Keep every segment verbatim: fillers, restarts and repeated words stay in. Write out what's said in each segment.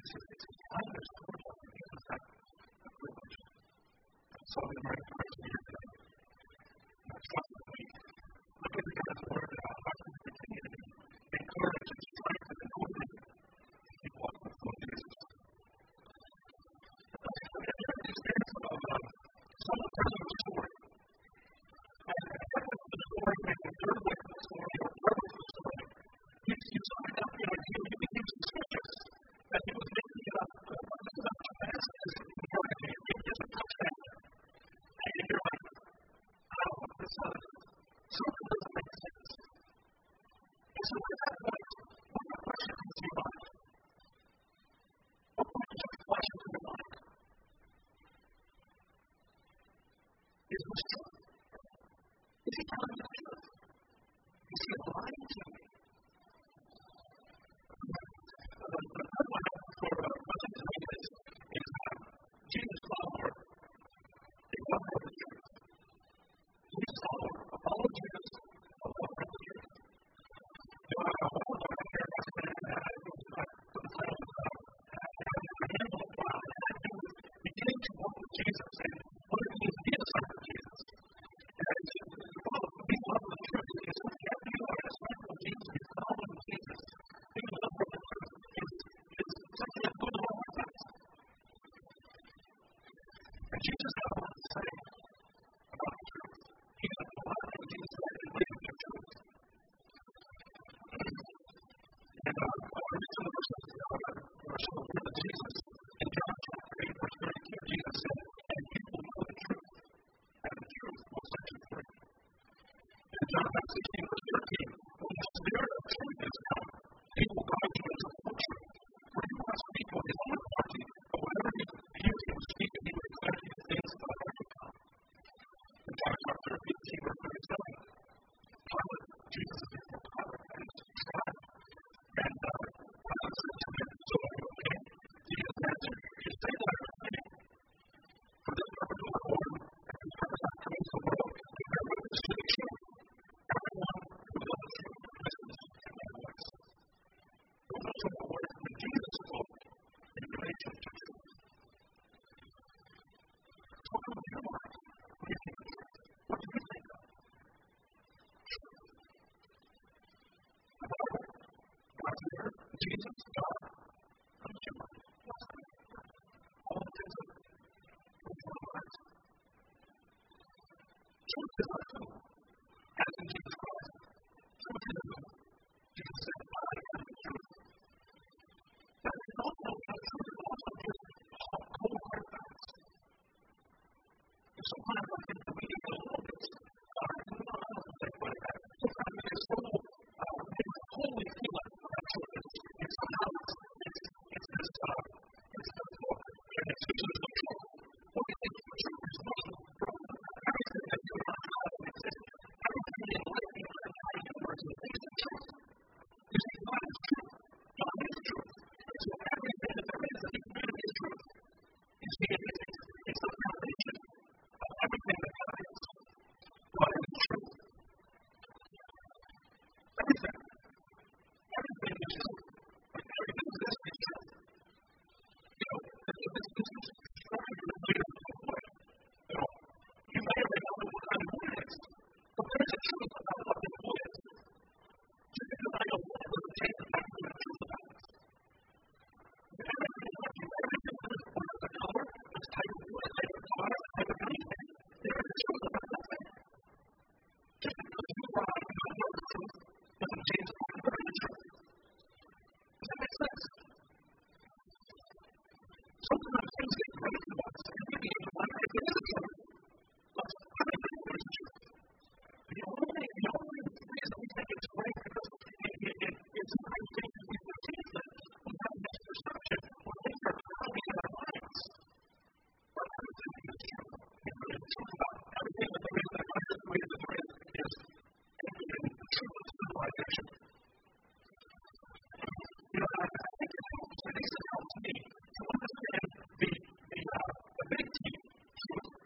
It makes it helps me to understand the, the, uh, the big T truth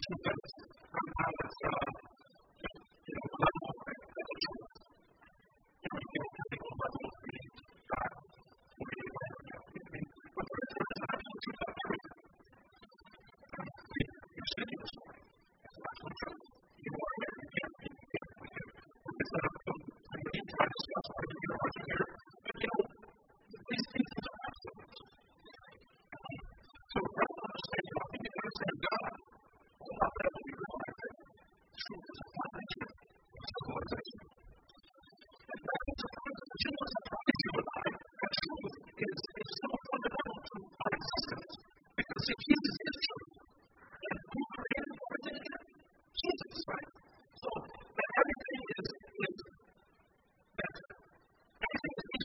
Everything is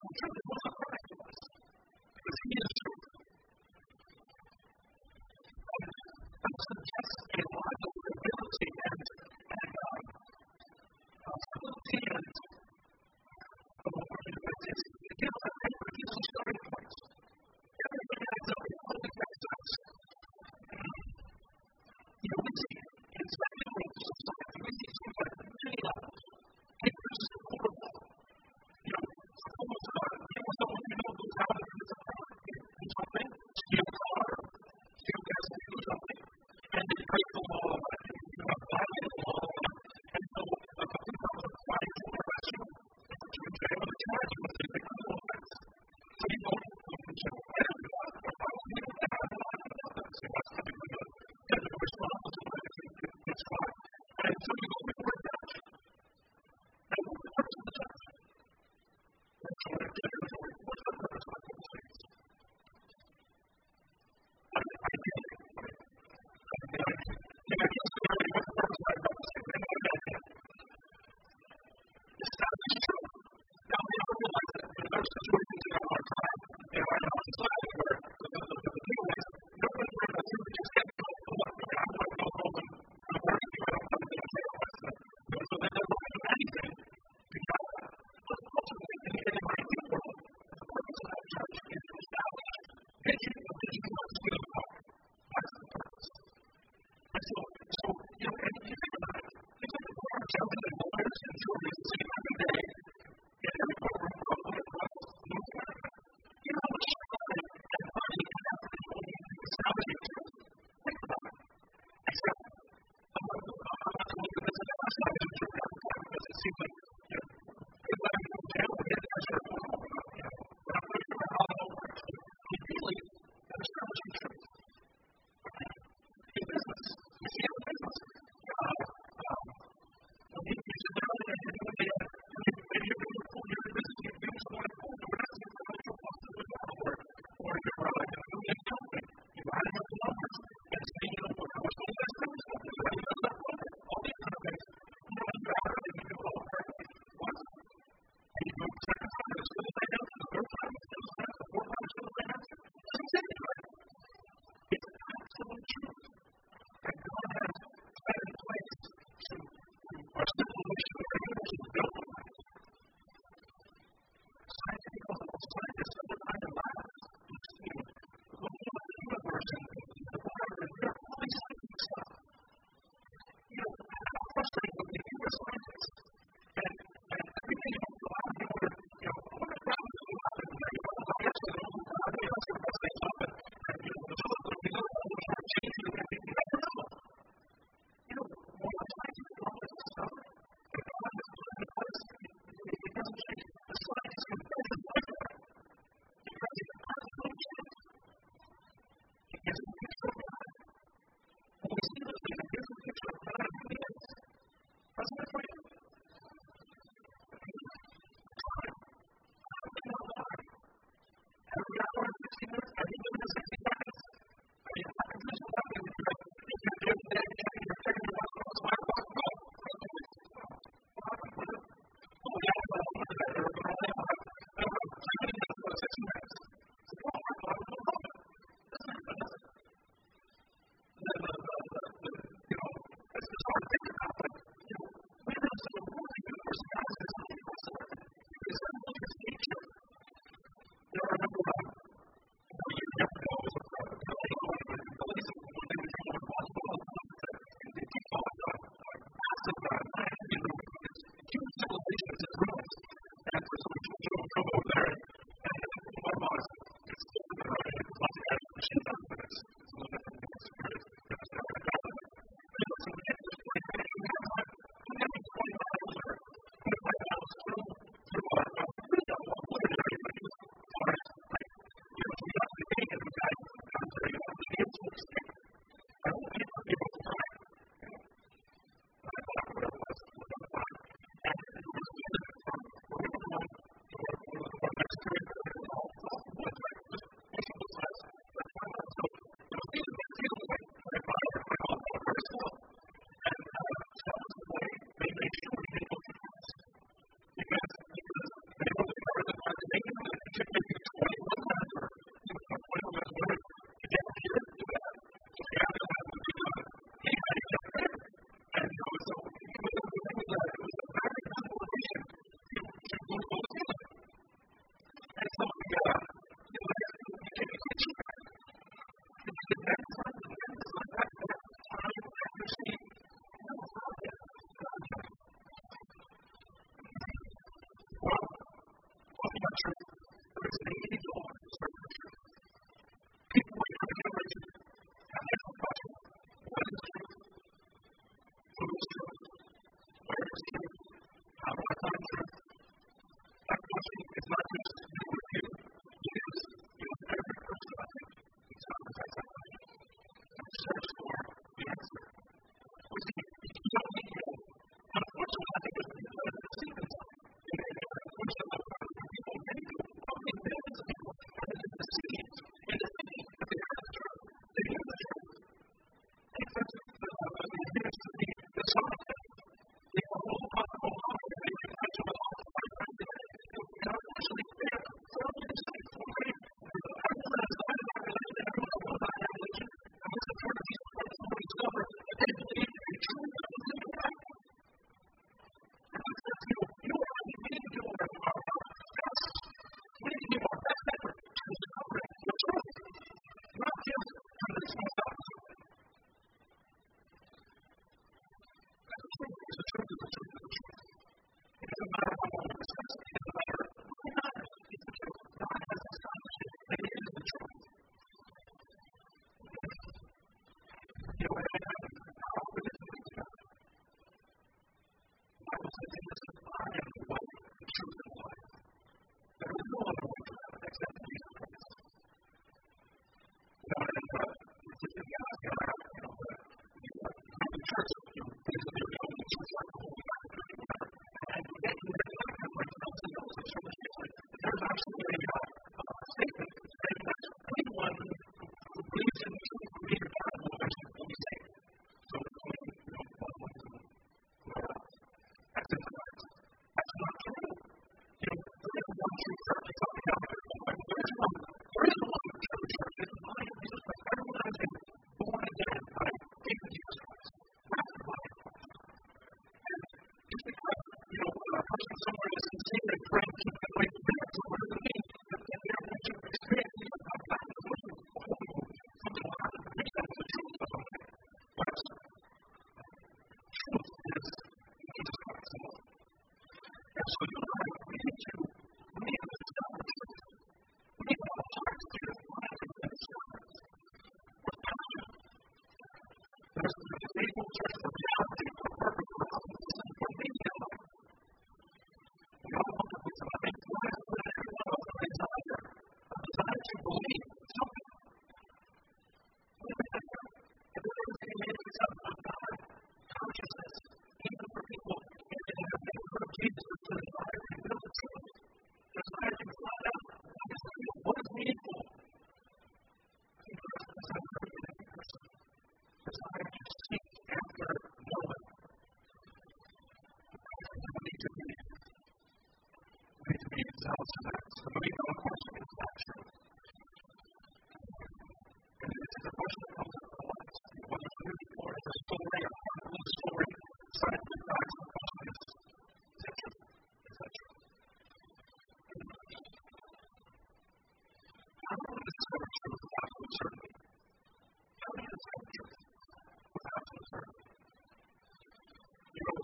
You know,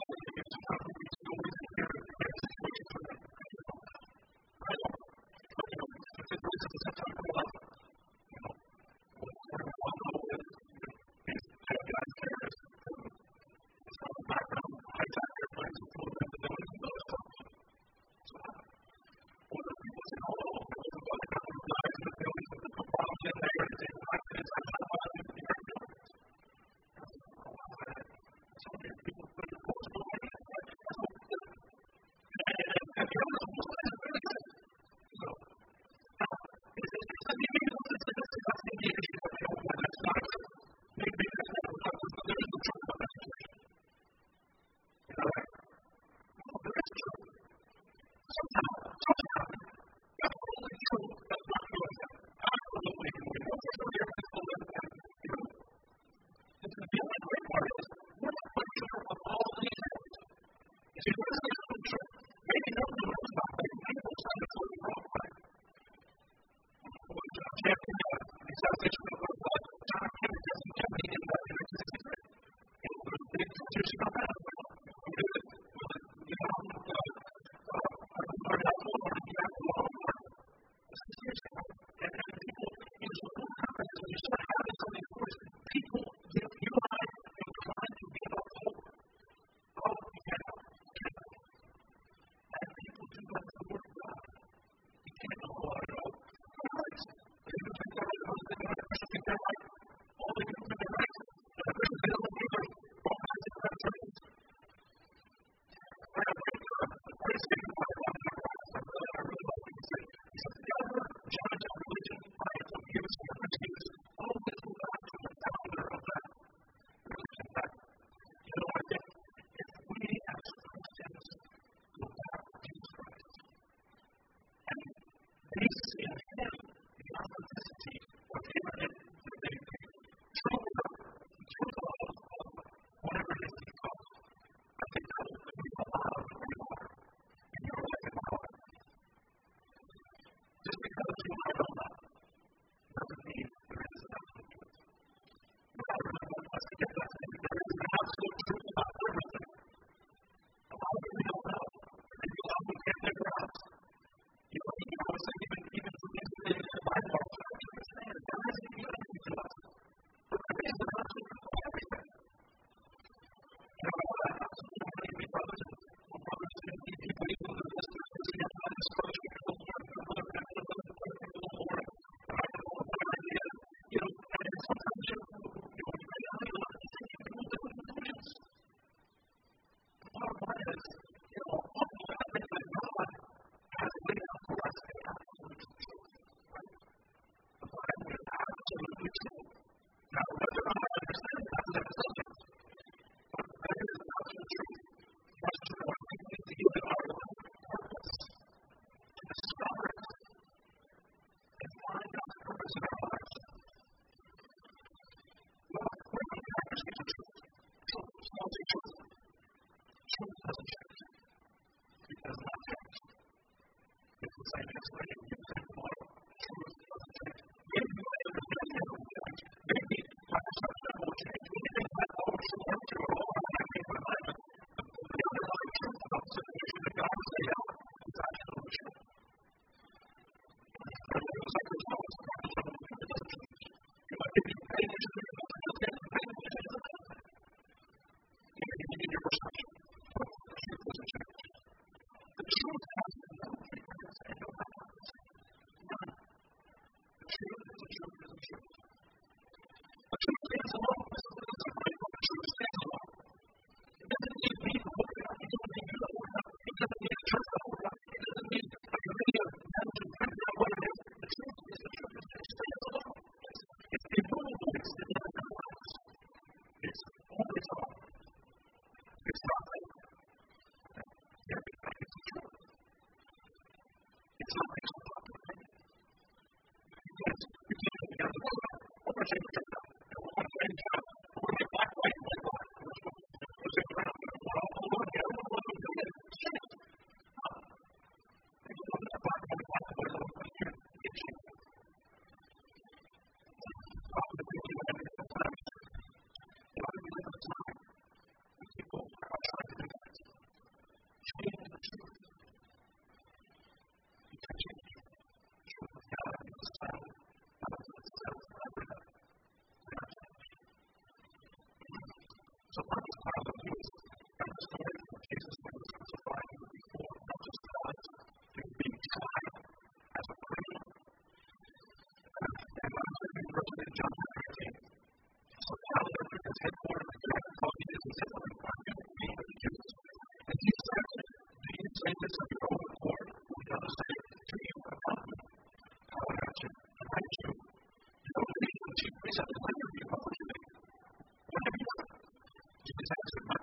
Jesus answered,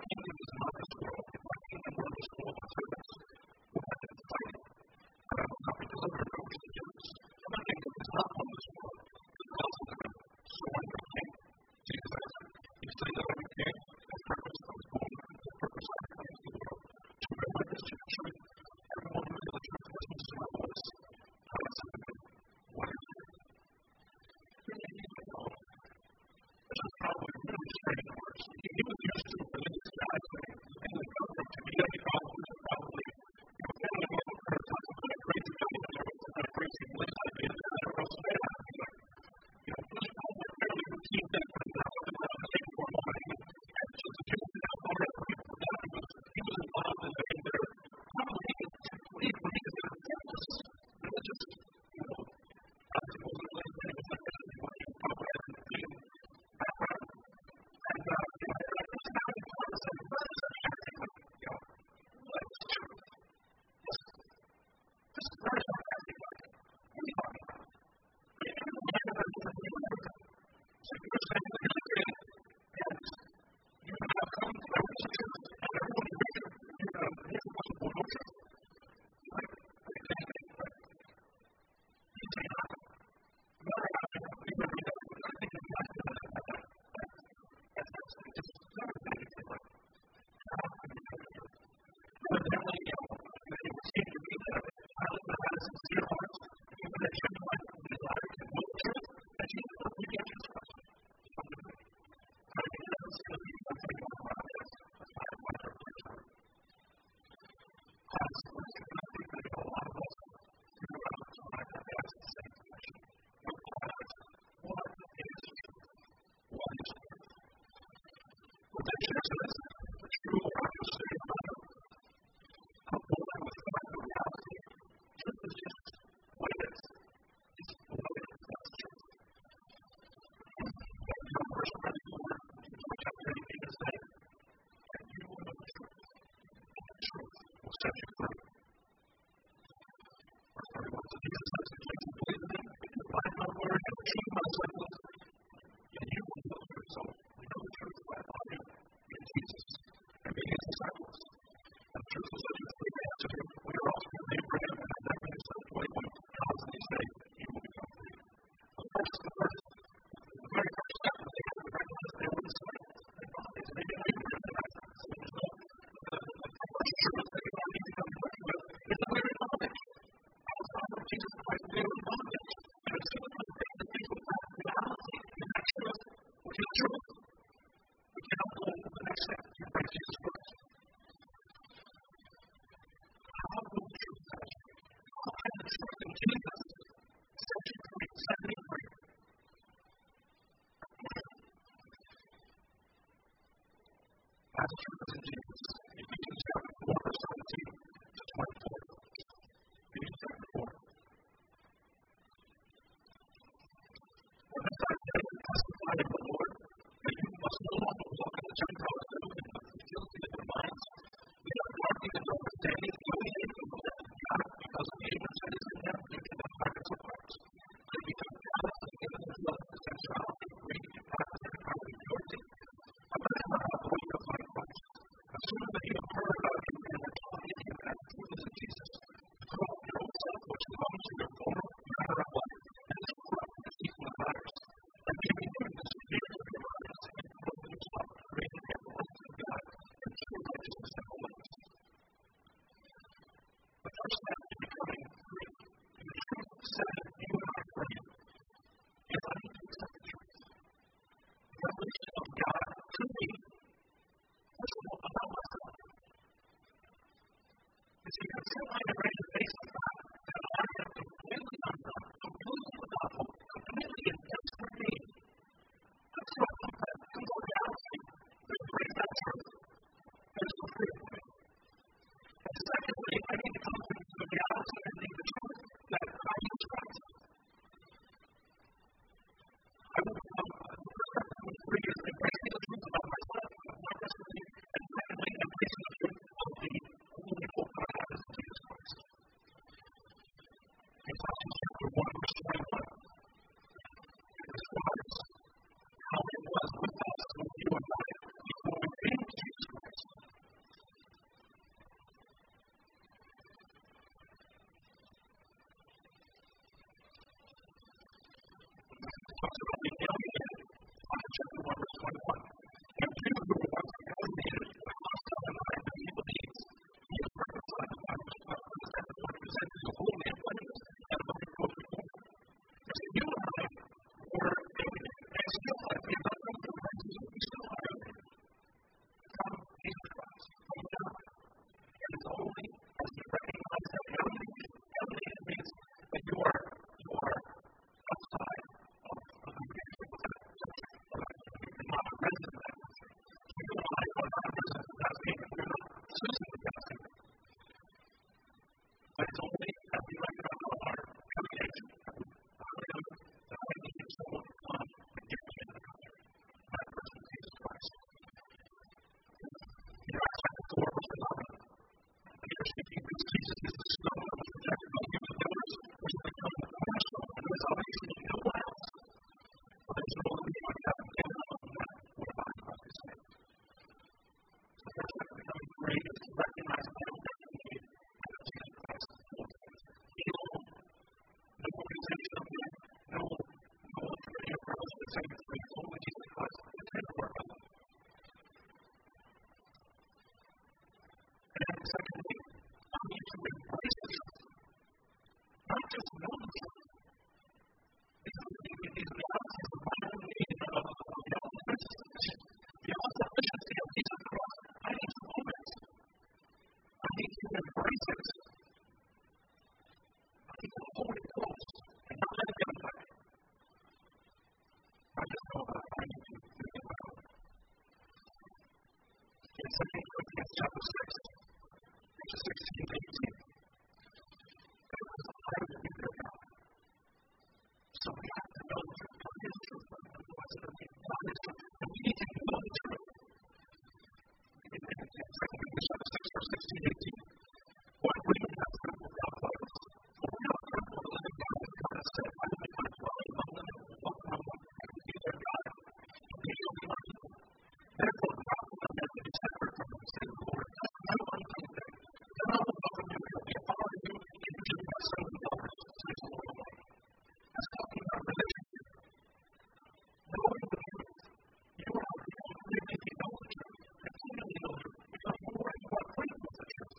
In Second Corinthians chapter six, verses sixteen to eighteen. God is alive to be their God. So we have to know the truth. God is truth. Otherwise, it doesn't mean God is truth. And we need to know the truth. In Second Corinthians chapter six, verse sixteen to eighteen. What we have trembled God for us. For we have trembled the living God, as God has said, I will make my dwelling among them and will walk among them, and will be their God. And they shall be my people. Therefore, the gospel of men will be separate from them, says the Lord. I will unclean them. Then I will welcome you, and will be a father to you, and you shall be my sons and daughters, says the Lord Almighty. That's talking about relationship. Knowing the truth. You are you need to know the truth. Continually know the truth. Become more and more acquainted with the truth.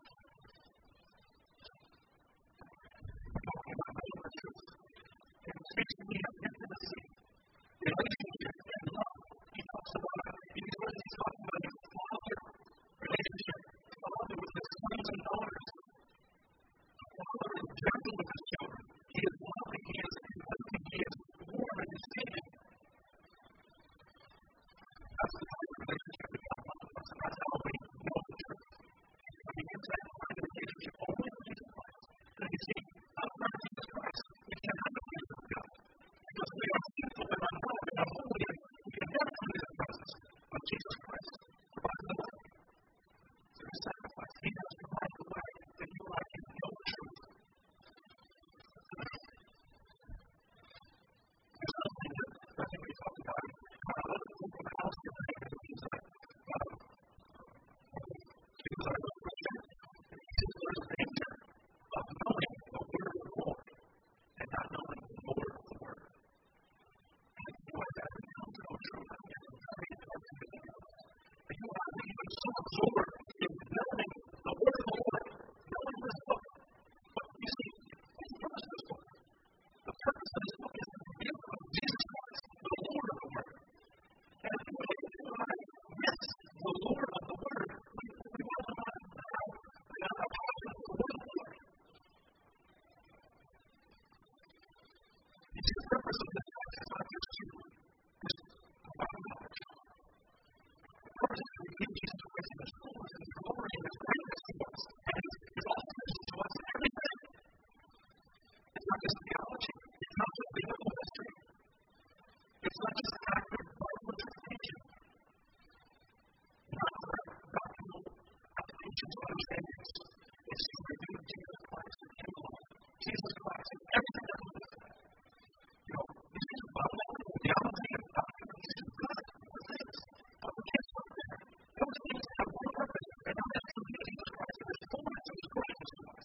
We're talking about knowing the truth. And it speaks to me of intimacy, relationship, and love. He talks about it. In these words, he's talking about his father relationship. Father with his sons and daughters. The father is gentle with his children. He is loving. He is inviting. He is warm and he's feeding. That's the type of relationship we have with us, and that's how we know the truth. When we get to that kind of relationship only with Jesus Christ, then you see, outside of Jesus Christ, we can't have the peace of God. Because we are sinful and unknown and unholy, and we can never come to his presence. But Jesus Christ provides the way. Through his sacrifice, he has provided the way that you and I can know the truth. There's something that I think we talked about. Uh, let's go from the house here today, which is that uh, Jesus are the Christian. He says there's a danger of knowing the word of the Lord and not knowing the Lord of the word. And you are that when you come to know truth, I think it's very important to do that. And you are even so absorbed in knowing the word of the Lord, knowing this book. But you see, what's the purpose of this book? The purpose of this book is to reveal of Jesus Christ, the Lord of the word. And if you and I miss the Lord of the word, we, we will not have a passion for the word of the Lord. You see, the purpose of this text is not just to just provide knowledge. The purpose is to reveal Jesus Christ in his fullness and his glory and his greatness to us. And his, his awesomeness to us in everything. It's not just theology. It's not just biblical history. It's not just accurate Bible interpretation. Not correct doctrinal applications or understandings. It's to reveal Jesus Christ and him alone. Jesus Christ and everything that comes with that. You know, these things are Bible theology and doctrine. These are good things. But we can't stop there. Those things have one purpose, and that is to reveal Jesus Christ and his fullness and his greatness to us.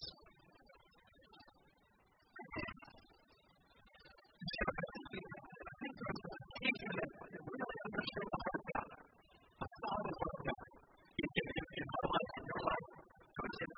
You see, I think there's a key here that really understand the heart of God. The Father of God. In, in, in, in my life, in your life, to understand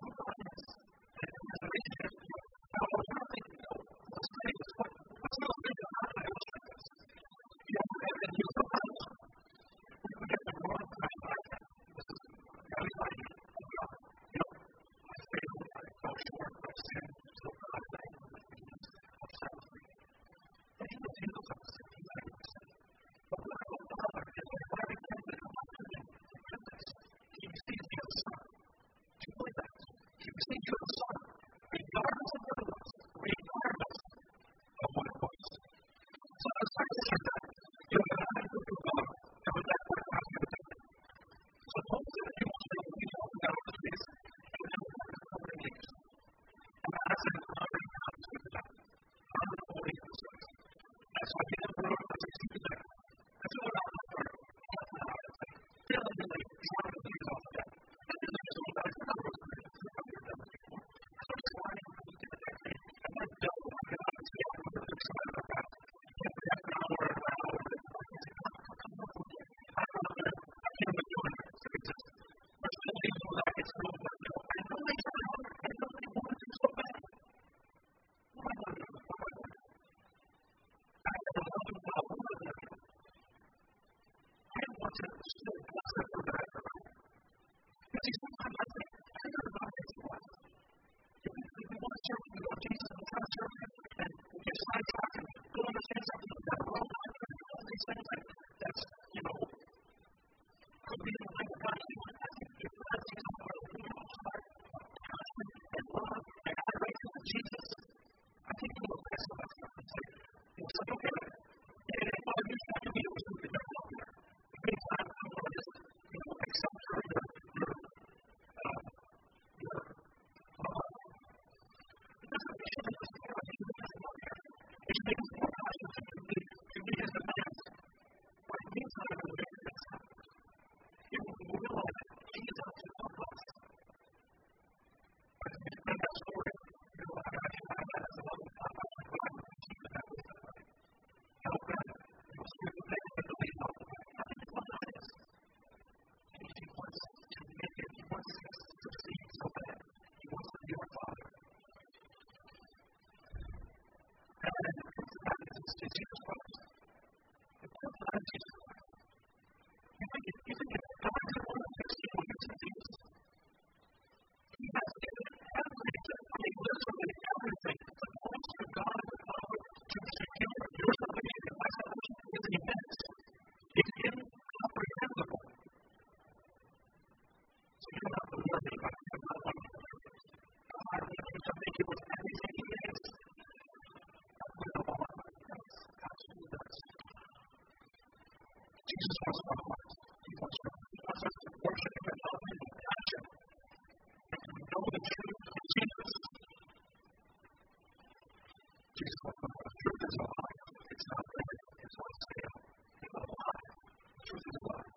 to Jesus Christ. If that's not Jesus Christ, you think it, you think it's God who wants to see what it's in Jesus? He has given everything, I mean, literally everything, that belongs to God and the Father to secure your salvation and my salvation is immense. It's incomprehensible. So you don't have to worry about it. I'm not wondering. God will do something he was everything he is. That's what the law does. Absolutely does. Jesus wants our hearts. He wants, to, he wants us to worship him and love him and passion. And to know the truth of Jesus. Jesus wants our hearts. Truth is a lie. It's not there. It's on sale. It's a lie. Truth is a lie.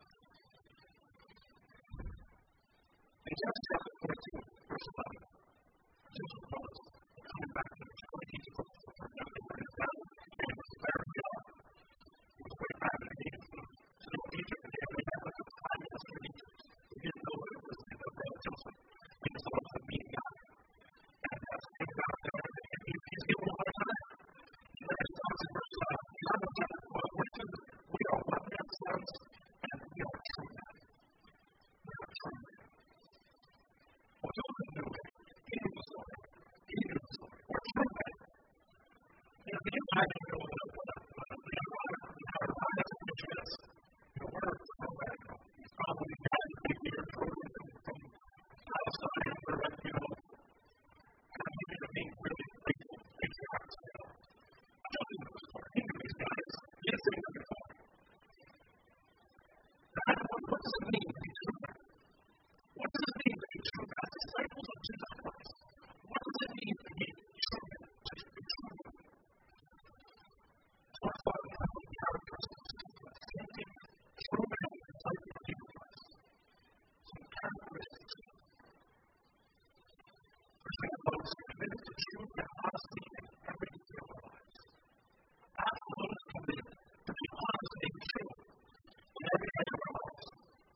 In John chapter fourteen, verse eleven, Jesus was coming back to the church. He was for them to put his down, and he was very young. He was very bad and he needed food. So they were Egypt, and they had like a five minutes from Egypt. He didn't know what it was in the road, Joseph. He was also meeting God. And as he came back there, and he, he's given a hard time. And then he talks in verse eleven, well, we are one man's sons, and we are true men. We are true men. Well, Joseph knew it. He knew the story. He knew the story. We're true men. You know, the I didn't know what the Ironic picture is. You know, we're true men. He's probably got a big beard from Palestine, where, you know, kind of maybe to being really grateful, patriotic, you know. Joseph knew the story. He knew these guys. He had seen them before. Now, what does it mean to be true men? What does it mean to be true men? As disciples of Jesus Christ, what does it mean to be true men? To be true men. So I thought of a couple of characteristics of thinking true men and disciples of Jesus Christ. Some characteristics. First thing about is committed to truth and honesty in every detail of our lives. Absolutely committed to be honest and true in every area of our lives.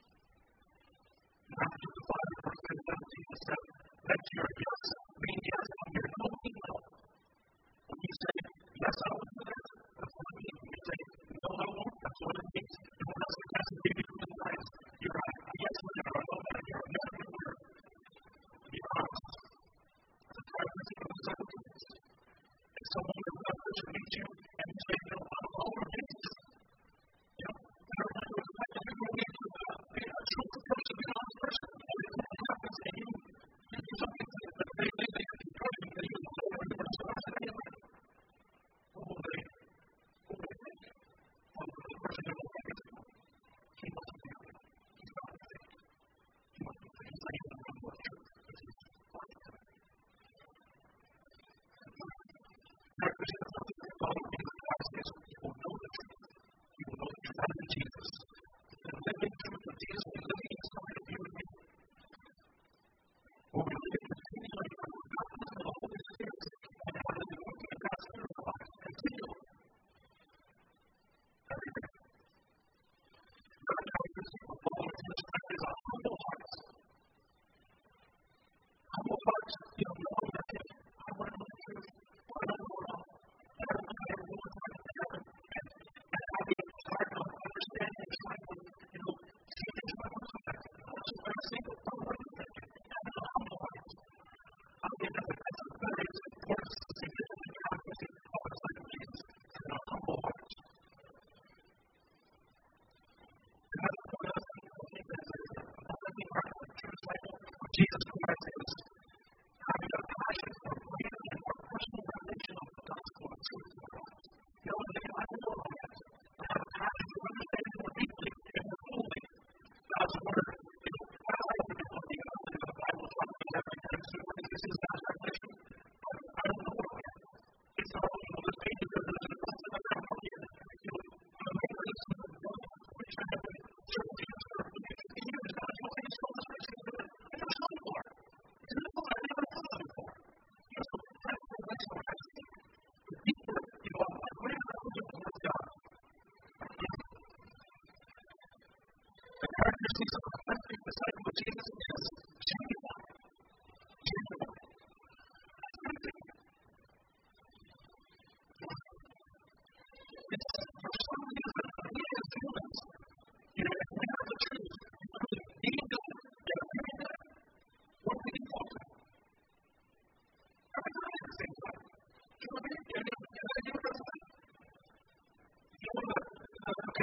In Matthew five, verse seventeen, it says, let your yes mean yes and your no mean no. When you say, yes, I will do this, that's what it means. When you say, no, I won't, that's what it means. And when else it has to be between the lines, you're right. A yes with it or a no with it, you're a yes with it. Be honest. That's a characteristic of the disciple of Jesus. If someone is not to meet you and you say, you know, I'm all over Jesus. You know, everybody was like, if you're going to be a truthful person, be an honest person, and if something happens and you you do something that they think they could encourage you, that you will over and over, so I said, anyway, what will they, what will they think? Well, the person that will think is, he must be good. He's not a fake. He must be fake. He's not even one more truth, because he's lying to me. Characteristic of something that follow Jesus Christ is you will know the truth. You will know the truth. That is Jesus. The living truth of Jesus will be living inside of you and me. When we live continually from the goodness of the Holy Spirit and how to be working in God's Spirit of life continually. Every day. Another characteristic of following Jesus Christ is a humble heart. Humble hearts, you know, know that hey, I want to know the truth. I don't know it all. And I don't know how to move on to heaven. And, and having a heart of understanding and trying to, you know, see things by one perspective. Not just by a single, one way of thinking. Having a humble heart. I think that's a, that's a very important, significant characteristic of a disciple of Jesus. Having a humble heart. And that's the point of the thing that is another thing heart of a true disciple of Jesus Christ is having a passion for greater and more personal revelation of the gospel and truth in our lives. You know, they I don't know about that. I have a passion for understanding more deeply and more fully God's word. You know, as I have been looking at the Bible, talking about every time, so what is this is God's revelation? I, I don't know what it is. It's all, you know, this page is there's a bunch of other here. You know, I'm going to listen to the book, which I have been serving Jesus for fifteen years now. You know, I just told this person to do it. I never saw it before. It's in the book. I never saw it before. You know, so that's the next one I see. The deeper, you know, I'm like, where is the word of God? The characteristics of a authentic disciple of Jesus is genuine. Genuine. That's everything.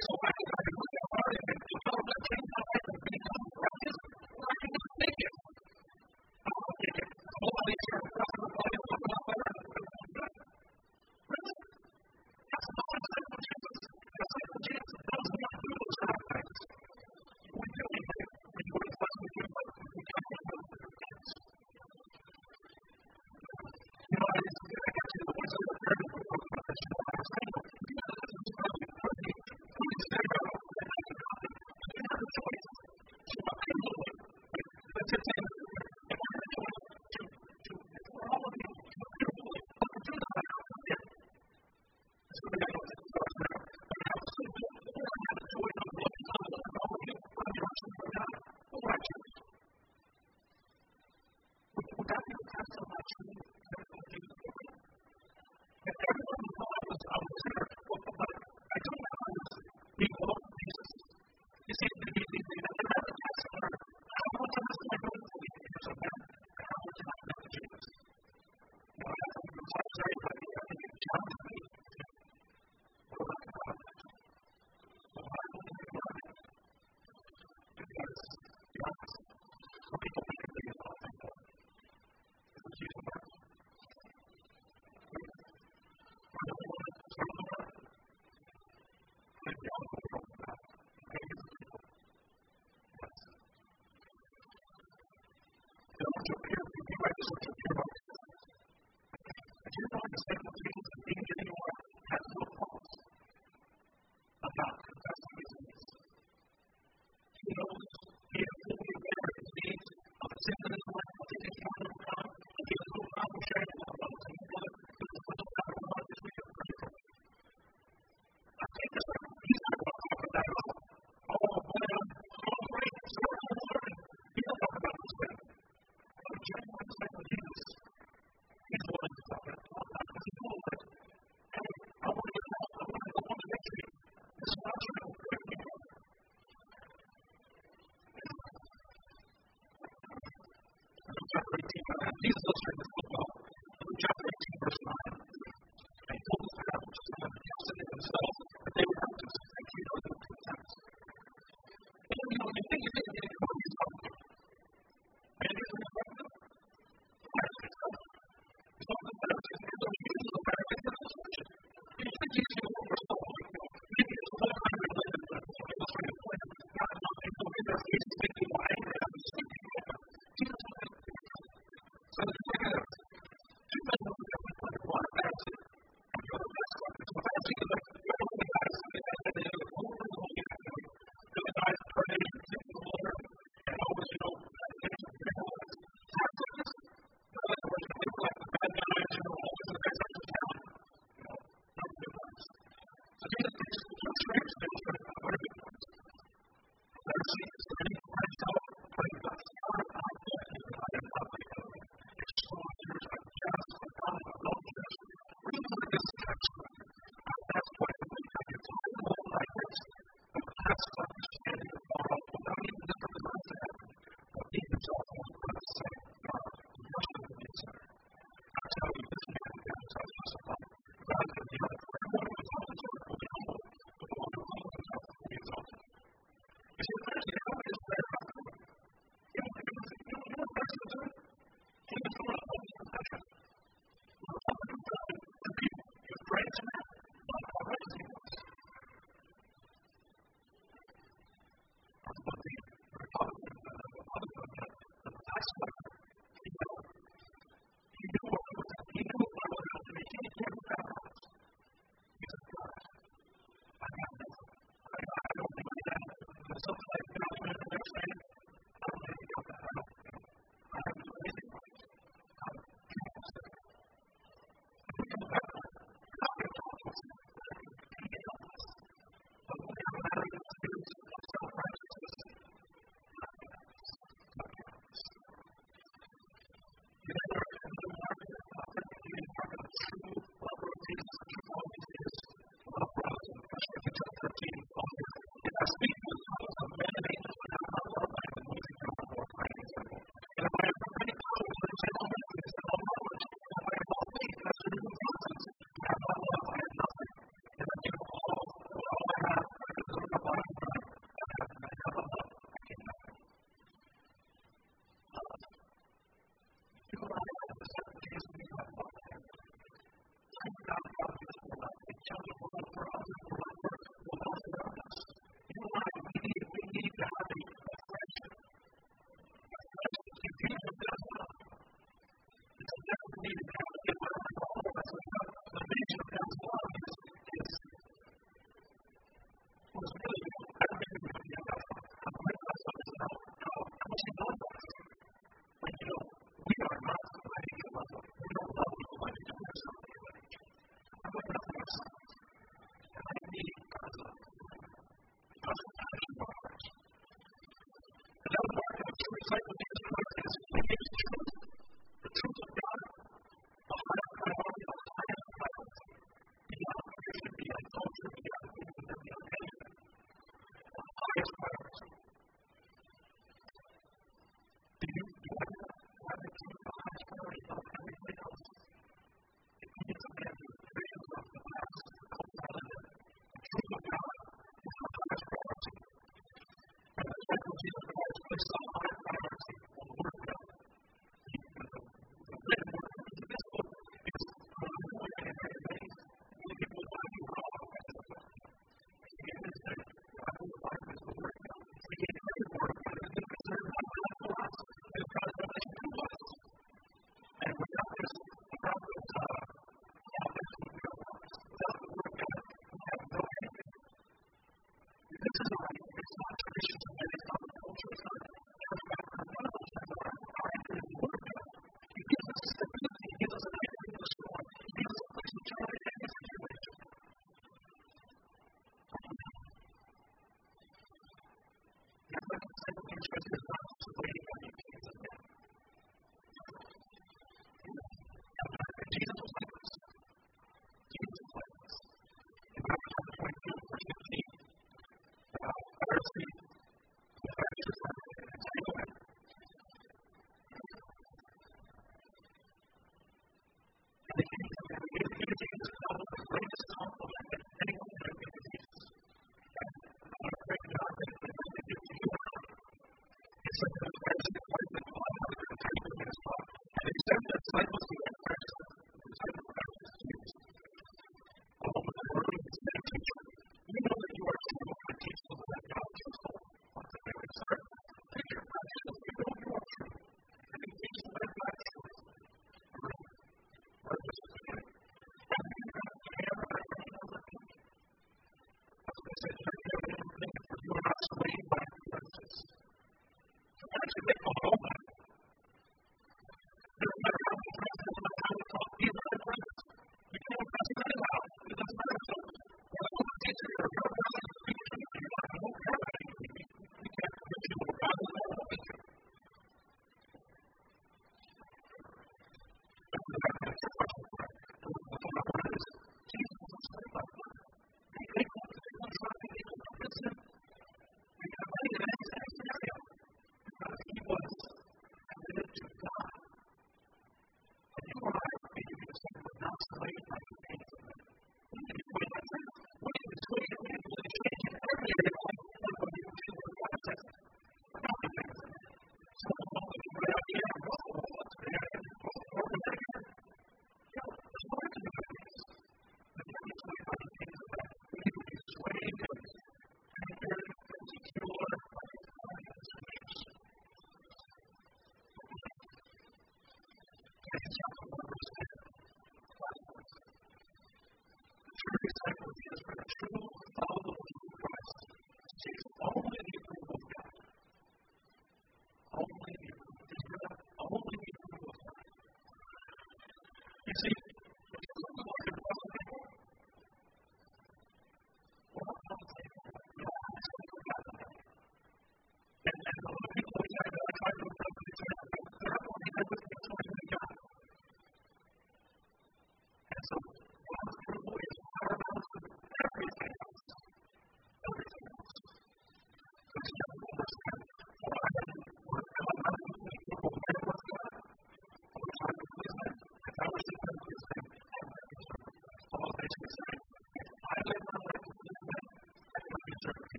So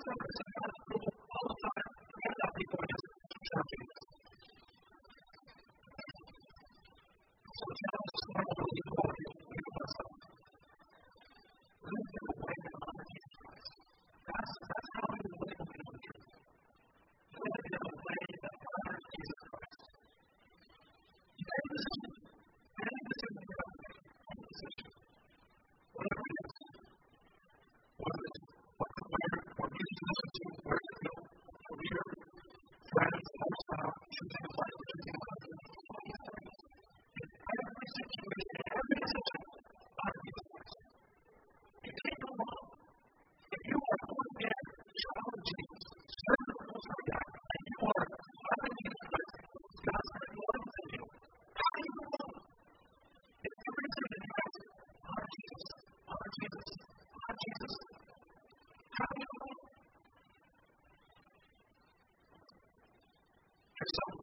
yourself